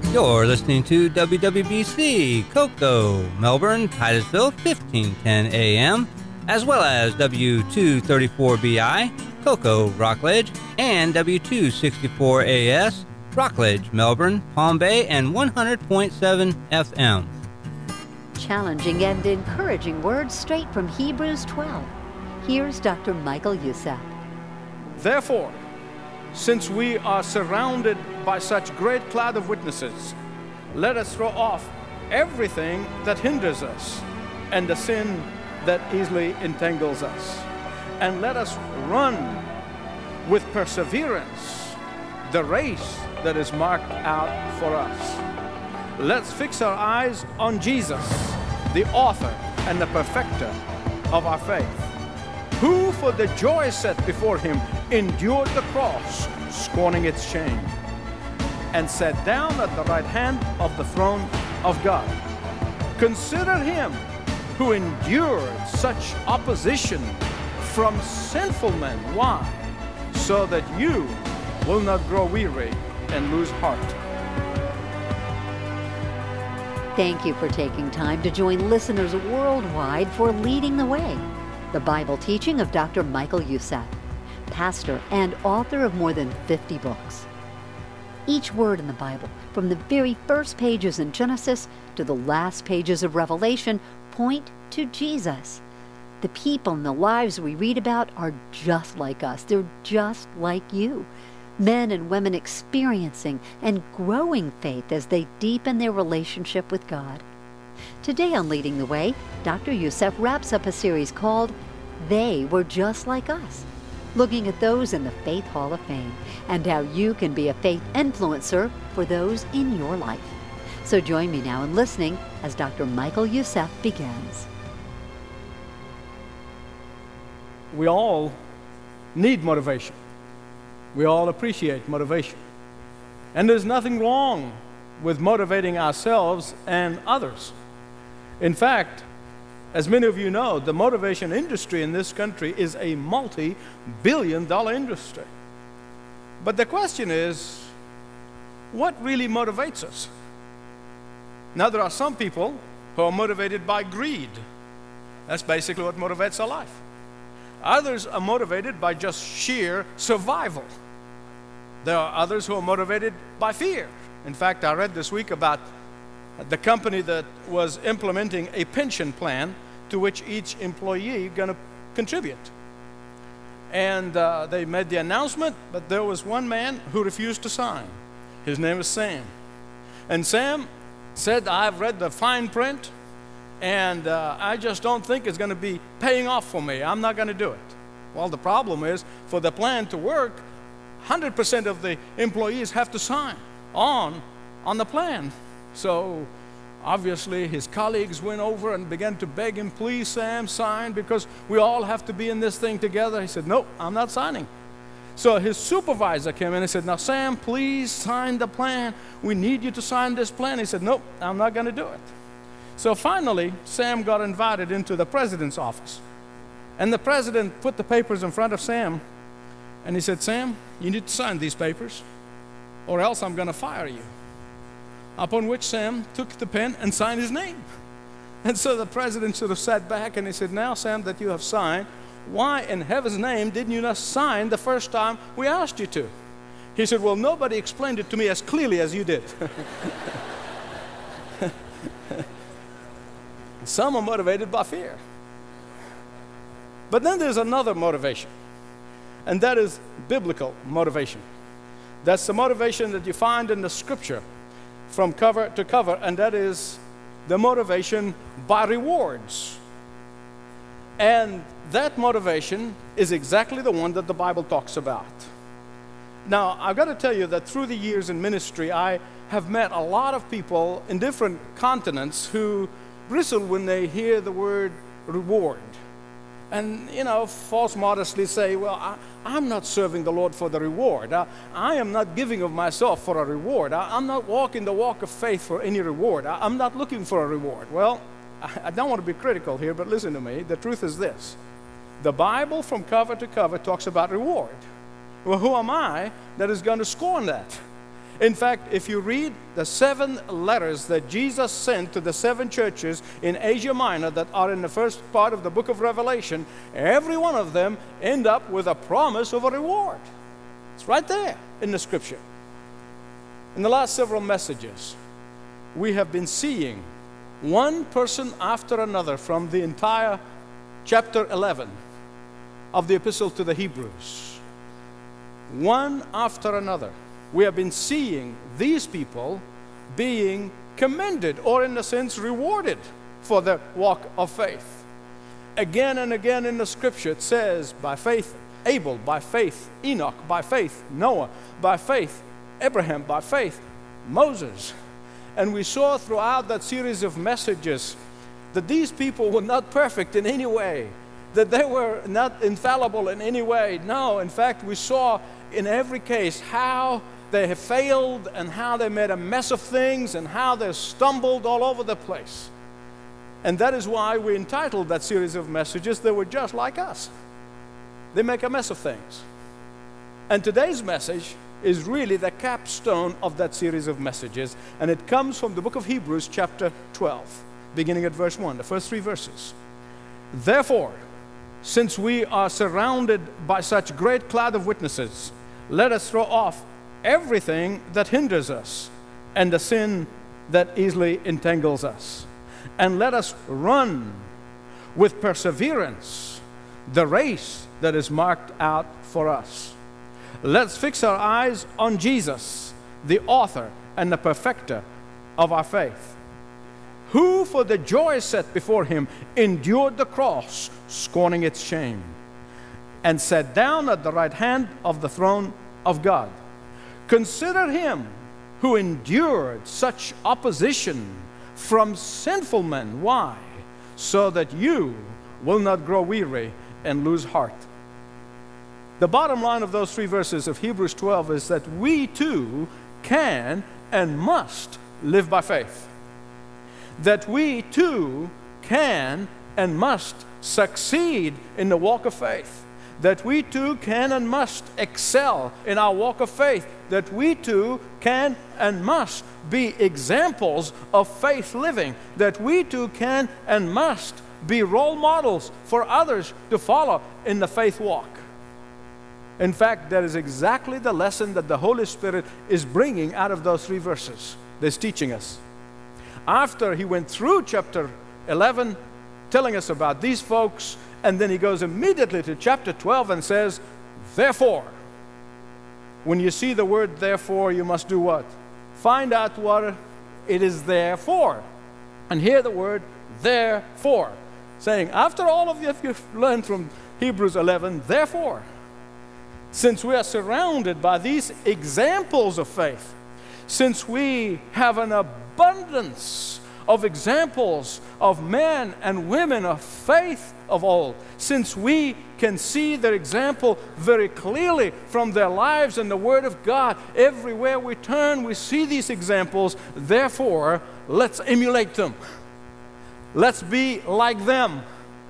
You're listening to WWBC, Cocoa, Melbourne, Titusville, 1510 AM, as well as W234BI, Cocoa, Rockledge, and W264AS, Rockledge, Melbourne, Palm Bay, and 100.7 FM. Challenging and encouraging words straight from Hebrews 12. Here's Dr. Michael Youssef. Therefore, since we are surrounded by such great cloud of witnesses, let us throw off everything that hinders us and the sin that easily entangles us. And let us run with perseverance the race that is marked out for us. Let's fix our eyes on Jesus, the author and the perfecter of our faith, who for the joy set before him endured the cross, scorning its shame, and sat down at the right hand of the throne of God. Consider him who endured such opposition from sinful men. Why? So that you will not grow weary and lose heart. Thank you for taking time to join listeners worldwide for Leading the Way, the Bible teaching of Dr. Michael Youssef, pastor and author of more than 50 books. Each word in the Bible, from the very first pages in Genesis to the last pages of Revelation, point to Jesus. The people and the lives we read about are just like us. They're just like you. Men and women experiencing and growing faith as they deepen their relationship with God. Today on Leading the Way, Dr. Youssef wraps up a series called They Were Just Like Us, looking at those in the Faith Hall of Fame and how you can be a faith influencer for those in your life. So join me now in listening as Dr. Michael Youssef begins. We all need motivation. We all appreciate motivation. And there's nothing wrong with motivating ourselves and others. In fact, as many of you know, the motivation industry in this country is a multi-billion-dollar industry. But the question is, what really motivates us? Now, there are some people who are motivated by greed. That's basically what motivates our life. Others are motivated by just sheer survival. There are others who are motivated by fear. In fact, I read this week about the company that was implementing a pension plan to which each employee is going to contribute. And they made the announcement, but there was one man who refused to sign. His name is Sam. And Sam said, I've read the fine print, and I just don't think it's going to be paying off for me. I'm not going to do it. Well, the problem is, for the plan to work, 100% of the employees have to sign on the plan. So obviously his colleagues went over and began to beg him, please Sam, sign, because we all have to be in this thing together. He said, nope, I'm not signing. So his supervisor came in and said, now Sam, please sign the plan. We need you to sign this plan. He said, nope, I'm not going to do it. So finally, Sam got invited into the president's office. And the president put the papers in front of Sam, and he said, Sam, you need to sign these papers, or else I'm going to fire you. Upon which Sam took the pen and signed his name. And so the president sort of sat back and he said, now, Sam, that you have signed, why in heaven's name didn't you not sign the first time we asked you to? He said, well, nobody explained it to me as clearly as you did. Some are motivated by fear. But then there's another motivation, and that is biblical motivation. That's the motivation that you find in the scripture from cover to cover, and that is the motivation by rewards. And that motivation is exactly the one that the Bible talks about. Now, I've got to tell you that through the years in ministry, I have met a lot of people in different continents who bristle when they hear the word reward. And, false modestly say, well, I'm not serving the Lord for the reward. I am not giving of myself for a reward. I'm not walking the walk of faith for any reward. I'm not looking for a reward. Well, I don't want to be critical here, but listen to me. The truth is this. The Bible from cover to cover talks about reward. Well, who am I that is going to scorn that? In fact, if you read the 7 letters that Jesus sent to the 7 churches in Asia Minor that are in the first part of the book of Revelation, every one of them end up with a promise of a reward. It's right there in the scripture. In the last several messages, we have been seeing one person after another from the entire chapter 11 of the epistle to the Hebrews. One after another. We have been seeing these people being commended, or in a sense rewarded, for their walk of faith. Again and again in the scripture it says, by faith Abel, by faith Enoch, by faith Noah, by faith Abraham, by faith Moses. And we saw throughout that series of messages that these people were not perfect in any way, that they were not infallible in any way. No, in fact, we saw in every case how they have failed and how they made a mess of things and how they stumbled all over the place. And that is why we entitled that series of messages, They Were Just Like Us. They make a mess of things. And today's message is really the capstone of that series of messages. And it comes from the book of Hebrews chapter 12, beginning at verse 1, the first 3 verses. Therefore, since we are surrounded by such great cloud of witnesses, let us throw off everything that hinders us and the sin that easily entangles us. And let us run with perseverance the race that is marked out for us. Let's fix our eyes on Jesus, the author and the perfecter of our faith, who for the joy set before him endured the cross, scorning its shame, and sat down at the right hand of the throne of God. Consider him who endured such opposition from sinful men. Why? So that you will not grow weary and lose heart. The bottom line of those 3 verses of Hebrews 12 is that we too can and must live by faith. That we too can and must succeed in the walk of faith. That we too can and must excel in our walk of faith. That we too can and must be examples of faith living. That we too can and must be role models for others to follow in the faith walk. In fact, that is exactly the lesson that the Holy Spirit is bringing out of those 3 verses. He's teaching us. After he went through chapter 11, telling us about these folks, and then he goes immediately to chapter 12 and says, therefore. When you see the word therefore, you must do what? Find out what it is there for. And hear the word therefore. Saying, after all of you've learned from Hebrews 11, therefore, since we are surrounded by these examples of faith, since we have an abundance of examples of men and women of faith of old, since we can see their example very clearly from their lives and the Word of God, everywhere we turn, we see these examples. Therefore, let's emulate them. Let's be like them.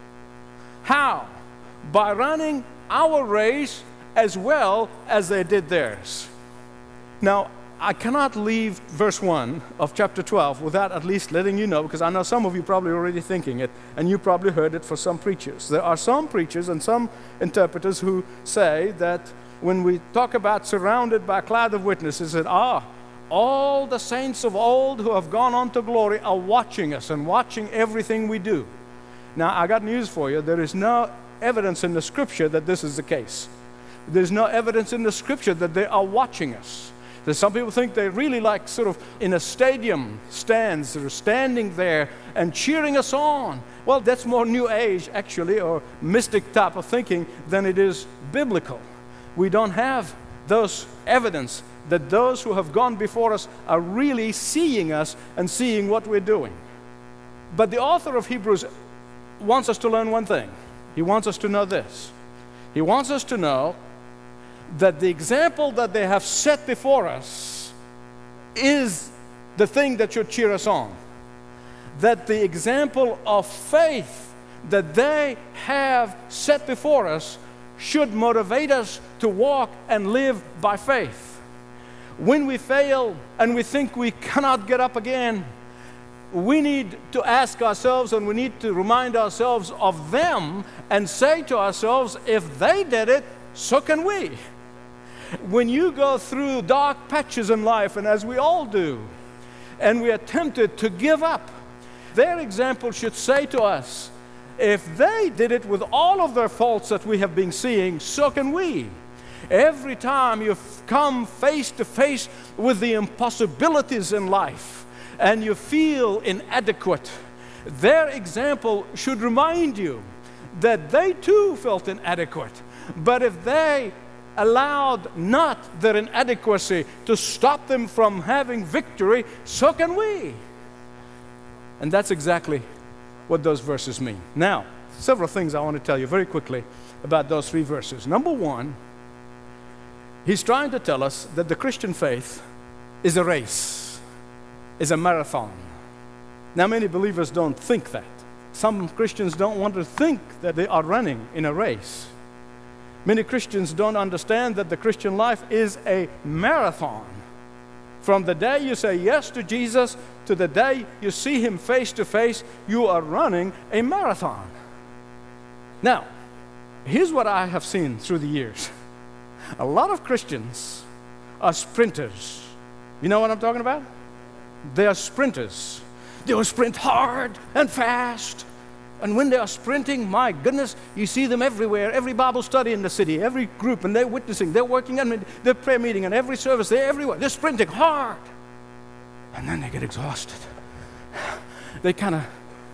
How? By running our race as well as they did theirs. Now, I cannot leave verse 1 of chapter 12 without at least letting you know, because I know some of you probably already thinking it, and you probably heard it for some preachers. There are some preachers and some interpreters who say that when we talk about surrounded by a cloud of witnesses, that all the saints of old who have gone on to glory are watching us and watching everything we do. Now, I got news for you. There is no evidence in the Scripture that this is the case. There's no evidence in the Scripture that they are watching us. There's some people think they really like sort of in a stadium stands, they're standing there and cheering us on. Well, that's more New Age, actually, or mystic type of thinking than it is biblical. We don't have those evidence that those who have gone before us are really seeing us and seeing what we're doing. But the author of Hebrews wants us to learn one thing. He wants us to know this. He wants us to know that the example that they have set before us is the thing that should cheer us on. That the example of faith that they have set before us should motivate us to walk and live by faith. When we fail and we think we cannot get up again, we need to ask ourselves, and we need to remind ourselves of them and say to ourselves, if they did it, so can we. When you go through dark patches in life, and as we all do, and we are tempted to give up, their example should say to us, if they did it with all of their faults that we have been seeing, so can we. Every time you come face to face with the impossibilities in life and you feel inadequate, their example should remind you that they too felt inadequate. But if they allowed not their inadequacy to stop them from having victory, so can we. And that's exactly what those verses mean. Now, several things I want to tell you very quickly about those 3 verses. Number one, he's trying to tell us that the Christian faith is a race, is a marathon. Now, many believers don't think that. Some Christians don't want to think that they are running in a race. Many Christians don't understand that the Christian life is a marathon. From the day you say yes to Jesus to the day you see Him face to face, you are running a marathon. Now, here's what I have seen through the years. A lot of Christians are sprinters. You know what I'm talking about? They are sprinters. They will sprint hard and fast. And when they are sprinting, my goodness, you see them everywhere. Every Bible study in the city, every group, and they're witnessing, they're working, and their prayer meeting, and every service, they're everywhere. They're sprinting hard. And then they get exhausted. They kind of,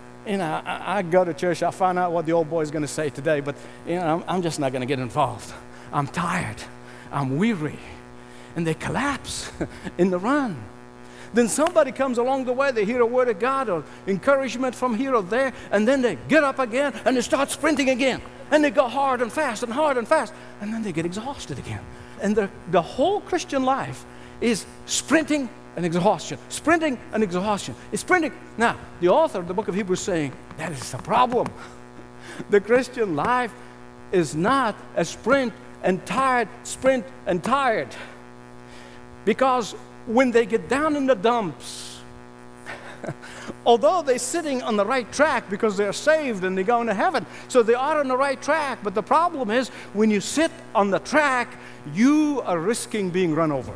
I go to church, I find out what the old boy is going to say today, but I'm just not going to get involved. I'm tired. I'm weary. And they collapse in the run. Then somebody comes along the way, they hear a word of God or encouragement from here or there, and then they get up again and they start sprinting again. And they go hard and fast and hard and fast. And then they get exhausted again. And the whole Christian life is sprinting and exhaustion. Sprinting and exhaustion. It's sprinting. Now, the author of the book of Hebrews is saying, that is the problem. The Christian life is not a sprint and tired. Because when they get down in the dumps, although they're sitting on the right track because they're saved and they're going to heaven, so they are on the right track, but the problem is when you sit on the track, you are risking being run over.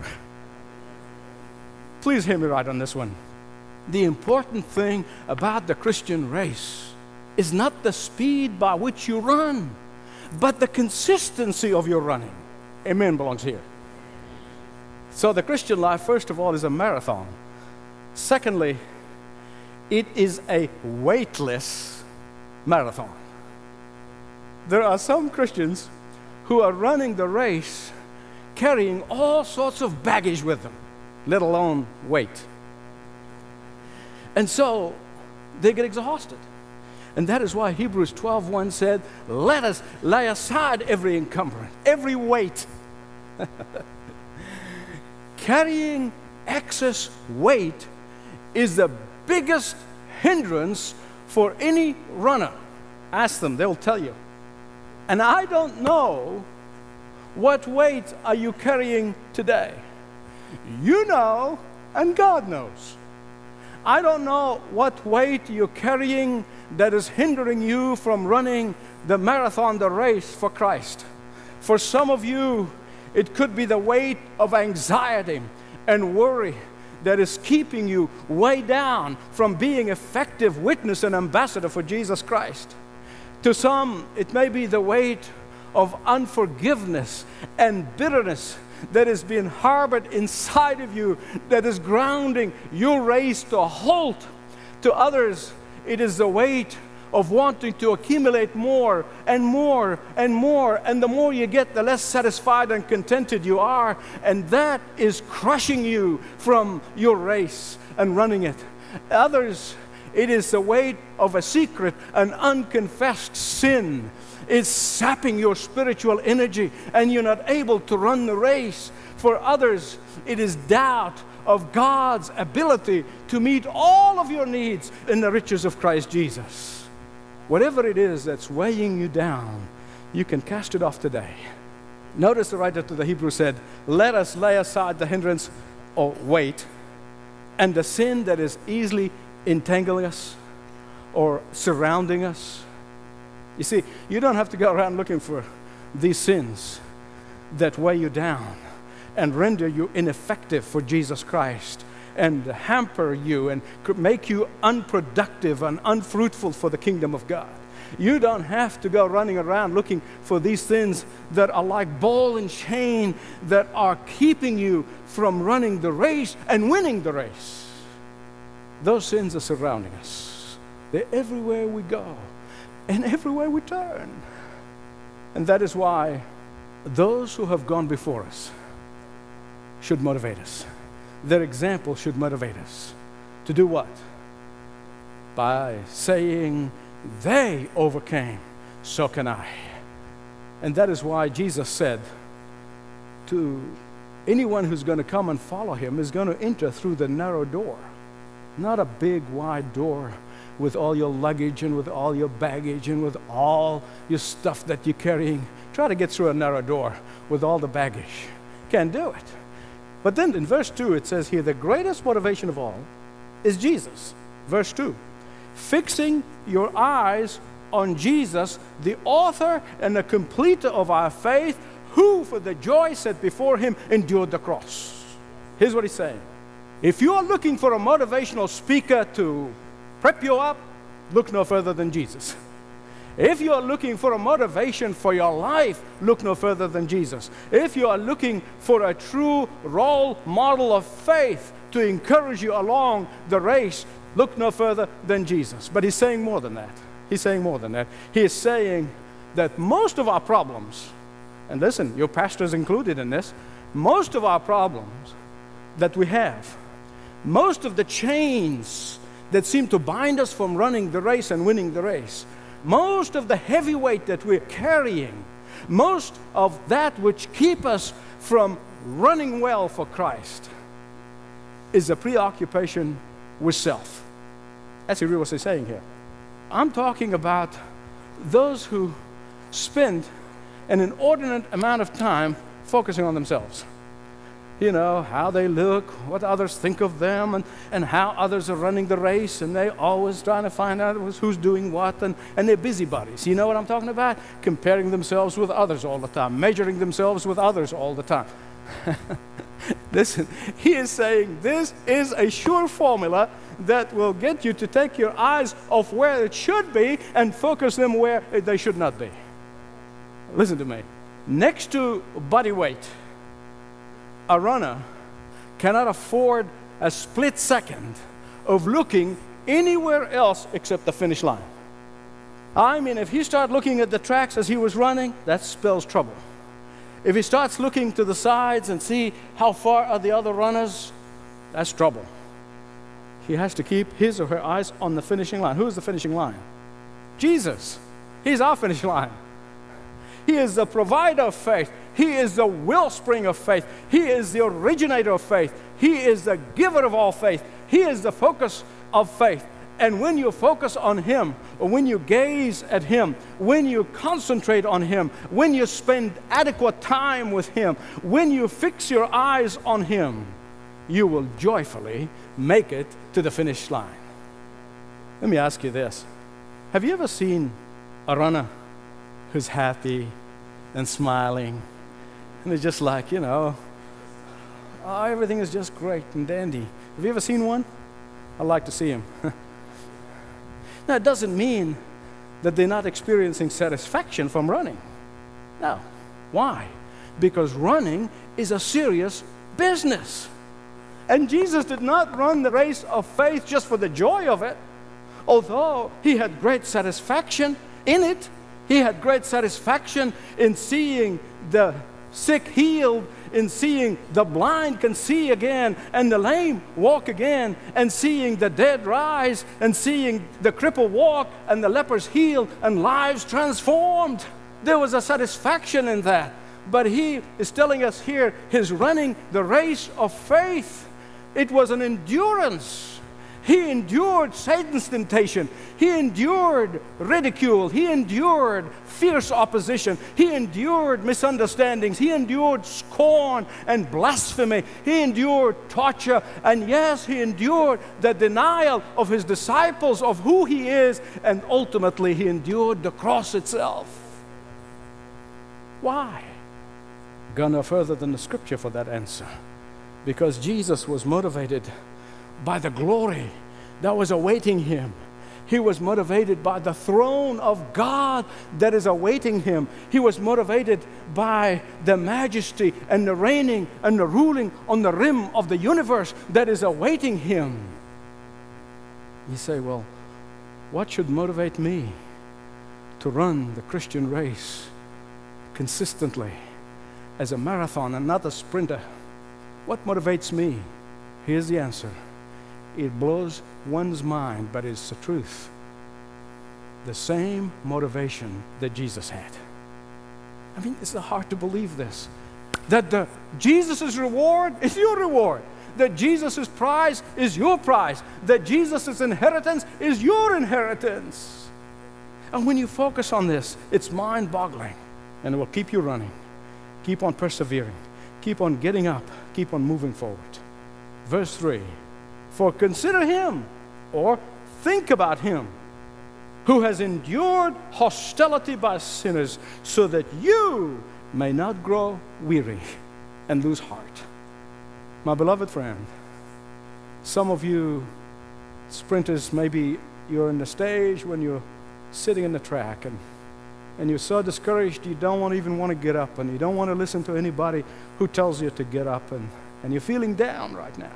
Please hear me right on this one. The important thing about the Christian race is not the speed by which you run, but the consistency of your running. Amen belongs here. So the Christian life, first of all, is a marathon. Secondly, it is a weightless marathon. There are some Christians who are running the race carrying all sorts of baggage with them, let alone weight. And so they get exhausted. And that is why Hebrews 12:1 said, let us lay aside every encumbrance, every weight. Carrying excess weight is the biggest hindrance for any runner. Ask them, they'll tell you. And I don't know what weight are you carrying today. You know, and God knows. I don't know what weight you're carrying that is hindering you from running the marathon, the race for Christ. For some of you, it could be the weight of anxiety and worry that is keeping you way down from being effective witness and ambassador for Jesus Christ. To some, it may be the weight of unforgiveness and bitterness that is being harbored inside of you, that is grounding your race to a halt. To others, it is the weight of wanting to accumulate more and more and more, and the more you get, the less satisfied and contented you are, and that is crushing you from your race and running it. Others, it is the weight of a secret, an unconfessed sin. It's sapping your spiritual energy, and you're not able to run the race. For others, it is doubt of God's ability to meet all of your needs in the riches of Christ Jesus. Whatever it is that's weighing you down, you can cast it off today. Notice the writer to the Hebrews said, let us lay aside the hindrance or weight and the sin that is easily entangling us or surrounding us. You see, you don't have to go around looking for these sins that weigh you down and render you ineffective for Jesus Christ and hamper you and make you unproductive and unfruitful for the kingdom of God. You don't have to go running around looking for these sins that are like ball and chain that are keeping you from running the race and winning the race. Those sins are surrounding us. They're everywhere we go and everywhere we turn. And that is why those who have gone before us should motivate us. Their example should motivate us to do what? By saying, they overcame, so can I. And that is why Jesus said to anyone who's going to come and follow him is going to enter through the narrow door, not a big wide door with all your luggage and with all your baggage and with all your stuff that you're carrying. Try to get through a narrow door with all the baggage. Can't do it. But then in verse 2 it says here, the greatest motivation of all is Jesus. Verse 2, fixing your eyes on Jesus, the author and the completer of our faith, who for the joy set before him endured the cross. Here's what he's saying. If you are looking for a motivational speaker to prep you up, look no further than Jesus. If you are looking for a motivation for your life, look no further than Jesus. If you are looking for a true role model of faith to encourage you along the race, look no further than Jesus. But he's saying more than that. He's saying more than that. He is saying that most of our problems, and listen, your pastor is included in this, most of our problems that we have, most of the chains that seem to bind us from running the race and winning the race, most of the heavy weight that we're carrying, most of that which keep us from running well for Christ is a preoccupation with self. That's really what he's saying here. I'm talking about those who spend an inordinate amount of time focusing on themselves. You know, how they look, what others think of them, and how others are running the race, and they're always trying to find out who's doing what, and they're busybodies. You know what I'm talking about? Comparing themselves with others all the time, measuring themselves with others all the time. Listen, he is saying this is a sure formula that will get you to take your eyes off where it should be and focus them where they should not be. Listen to me. Next to body weight, a runner cannot afford a split second of looking anywhere else except the finish line. I mean, if he starts looking at the tracks as he was running, that spells trouble. If he starts looking to the sides and see how far are the other runners, that's trouble. He has to keep his or her eyes on the finishing line. Who is the finishing line? Jesus. He's our finish line. He is the provider of faith. He is the wellspring of faith. He is the originator of faith. He is the giver of all faith. He is the focus of faith. And when you focus on Him, or when you gaze at Him, when you concentrate on Him, when you spend adequate time with Him, when you fix your eyes on Him, you will joyfully make it to the finish line. Let me ask you this. Have you ever seen a runner who's happy and smiling, and they're just like, you know, oh, everything is just great and dandy? Have you ever seen one? I'd like to see him. Now, it doesn't mean that they're not experiencing satisfaction from running. No. Why? Because running is a serious business. And Jesus did not run the race of faith just for the joy of it. Although He had great satisfaction in it, He had great satisfaction in seeing the sick healed, in seeing the blind can see again, and the lame walk again, and seeing the dead rise, and seeing the cripple walk, and the lepers healed, and lives transformed. There was a satisfaction in that. But He is telling us here, He's running the race of faith. It was an endurance. He endured Satan's temptation. He endured ridicule. He endured fierce opposition. He endured misunderstandings. He endured scorn and blasphemy. He endured torture. And yes, he endured the denial of his disciples of who he is. And ultimately, he endured the cross itself. Why? Go no further than the scripture for that answer. Because Jesus was motivated by the glory that was awaiting him. He was motivated by the throne of God that is awaiting him. He was motivated by the majesty and the reigning and the ruling on the rim of the universe that is awaiting him. You say, well, what should motivate me to run the Christian race consistently as a marathon and not a sprinter? What motivates me? Here's the answer. It blows one's mind, but it's the truth. The same motivation that Jesus had. I mean, it's hard to believe this. That Jesus' reward is your reward. That Jesus' prize is your prize. That Jesus' inheritance is your inheritance. And when you focus on this, it's mind-boggling. And it will keep you running. Keep on persevering. Keep on getting up. Keep on moving forward. Verse 3. For consider him, or think about him, who has endured hostility by sinners, so that you may not grow weary and lose heart. My beloved friend, some of you sprinters, maybe you're in the stage when you're sitting in the track and you're so discouraged you don't even want to get up, and you don't want to listen to anybody who tells you to get up, and you're feeling down right now.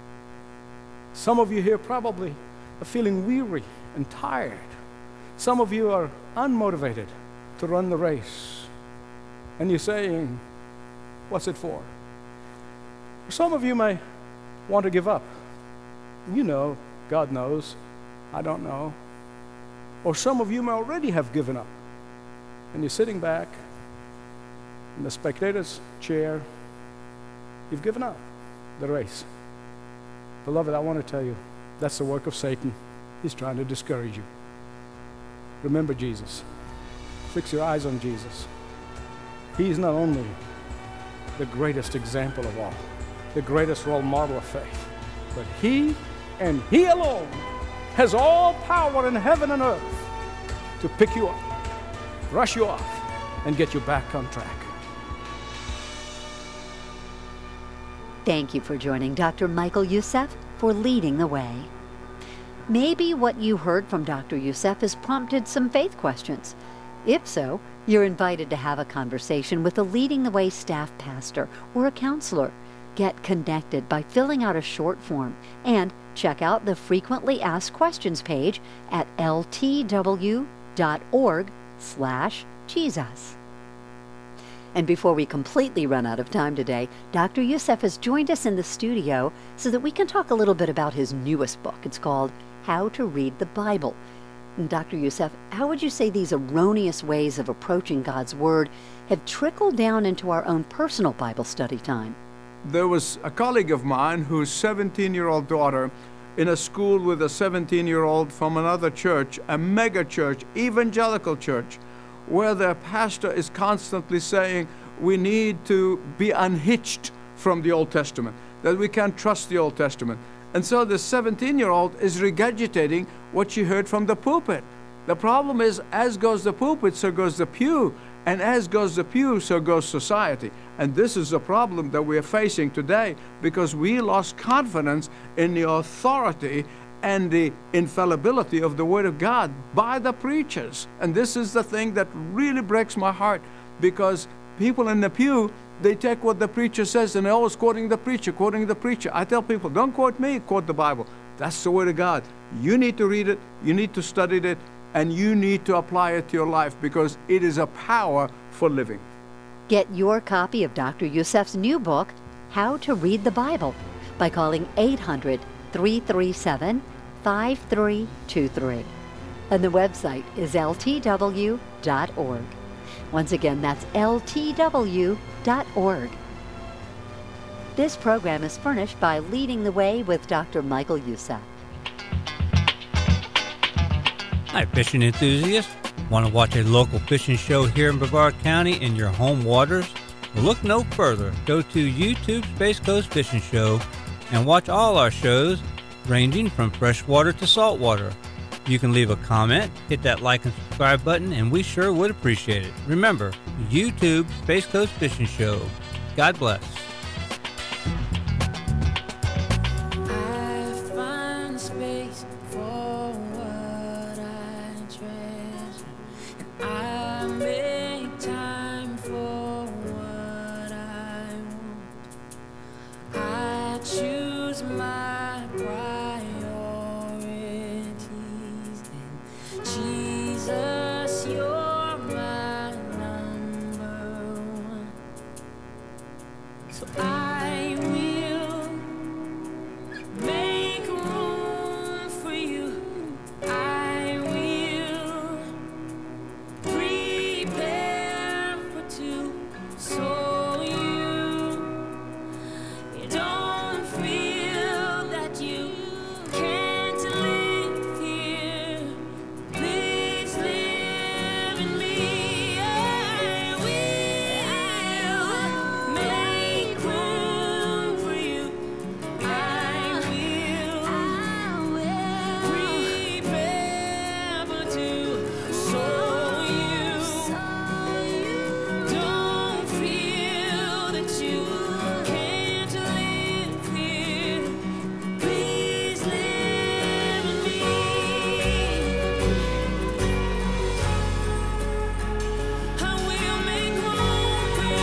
Some of you here probably are feeling weary and tired. Some of you are unmotivated to run the race. And you're saying, what's it for? Some of you may want to give up. You know, God knows, I don't know. Or some of you may already have given up. And you're sitting back in the spectator's chair. You've given up the race. Beloved, I want to tell you, that's the work of Satan. He's trying to discourage you. Remember Jesus. Fix your eyes on Jesus. He's not only the greatest example of all, the greatest role model of faith, but He and He alone has all power in heaven and earth to pick you up, brush you off, and get you back on track. Thank you for joining Dr. Michael Youssef for Leading the Way. Maybe what you heard from Dr. Youssef has prompted some faith questions. If so, you're invited to have a conversation with a Leading the Way staff pastor or a counselor. Get connected by filling out a short form and check out the Frequently Asked Questions page at ltw.org/Jesus. And before we completely run out of time today, Dr. Youssef has joined us in the studio so that we can talk a little bit about his newest book. It's called How to Read the Bible. And Dr. Youssef, how would you say these erroneous ways of approaching God's Word have trickled down into our own personal Bible study time? There was a colleague of mine whose 17-year-old daughter in a school with a 17-year-old from another church, a mega church, evangelical church, where their pastor is constantly saying we need to be unhitched from the Old Testament, that we can't trust the Old Testament. And so the 17-year-old is regurgitating what she heard from the pulpit. The problem is, as goes the pulpit, so goes the pew. And as goes the pew, so goes society. And this is the problem that we are facing today, because we lost confidence in the authority and the infallibility of the Word of God by the preachers. And this is the thing that really breaks my heart, because people in the pew, they take what the preacher says and they're always quoting the preacher, quoting the preacher. I tell people, don't quote me, quote the Bible. That's the Word of God. You need to read it, you need to study it, and you need to apply it to your life, because it is a power for living. Get your copy of Dr. Youssef's new book, How to Read the Bible, by calling 800-337-5323. And the website is ltw.org. Once again, that's ltw.org. This program is furnished by Leading the Way with Dr. Michael Youssef. Hi, fishing enthusiasts. Want to watch a local fishing show here in Brevard County in your home waters? Well, look no further. Go to YouTube Space Coast Fishing Show and watch all our shows ranging from freshwater to saltwater. You can leave a comment, hit that like and subscribe button, and we sure would appreciate it. Remember, YouTube Space Coast Fishing Show. God bless. I find space for what I treasure, and I make time for what I want. I choose my priorities, and Jesus, you're my number one. So I will make room for you. I will prepare for two, so you don't feel that you can't live here. Please live in me. I will make room for you. I will prepare for two, so you don't feel that you can't live here. Please live in me. I will make room for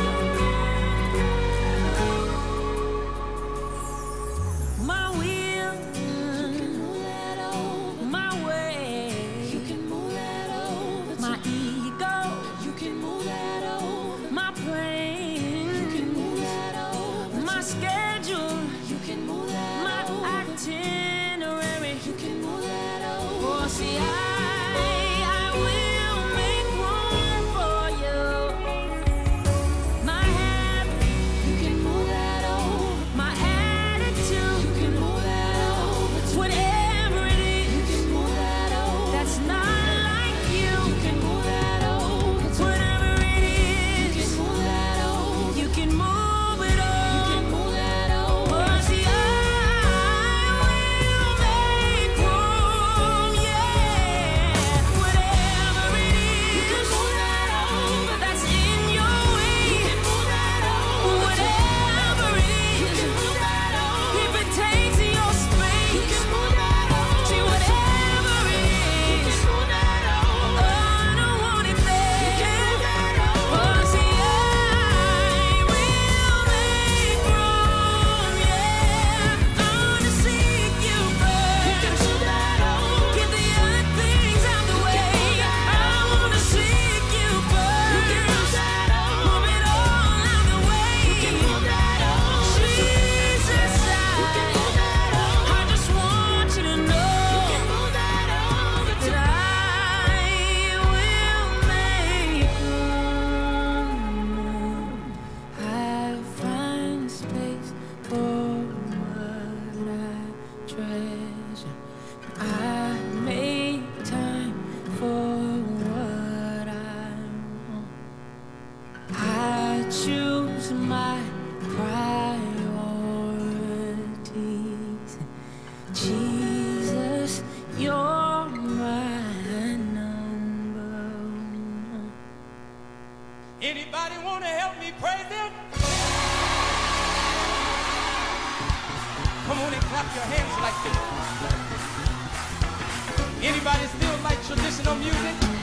you. My will, you can move that over. My way, you can move that over. My ego, you can move that over. My plan, you can move that over. My schedule, you can move that over. My itinerary, you can move that over. Oh, see, I will make room for you. My habit, you can move that over. My attitude, you can move that over. Whatever it is, you can move that over. That's not like you, you can move that over. Whatever it is, you can move that over. You can move it over. You can move that over. Oh, see, I will make room, yeah. Whatever it is, you can move that over. That's in your way, you can move that over. Whatever it is, you can move that over. If it takes your space, you can move that over. See, whatever it is, you can move that over. Oh, I don't want it there. You can move that over. Oh, see, I will make room, yeah. I wanna seek you first. You can move that over. Get the other things out the way. I wanna seek you first. You can move that over. Move it all out the way. You can move that over. Jesus, you can move that over. I just want you to know you can move that over that I will make room. I find space for what I treasure. I make time for what I want. I choose my priorities. Jesus, you're my number one. Anybody want to help me praise him? Come on and clap your hands like this. Anybody still like traditional music?